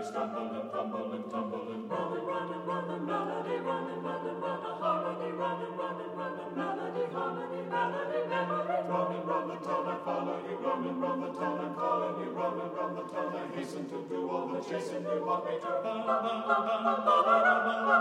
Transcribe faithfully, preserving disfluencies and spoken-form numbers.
stumble and fumble and tumble and roll and run and run and melody, run and run and run a harmony, run and run and run a melody, harmony, melody, memory, run and run the town, I follow you, run and run the town, I'm calling you, run and run the town, I hasten to do all the chasing you want me to.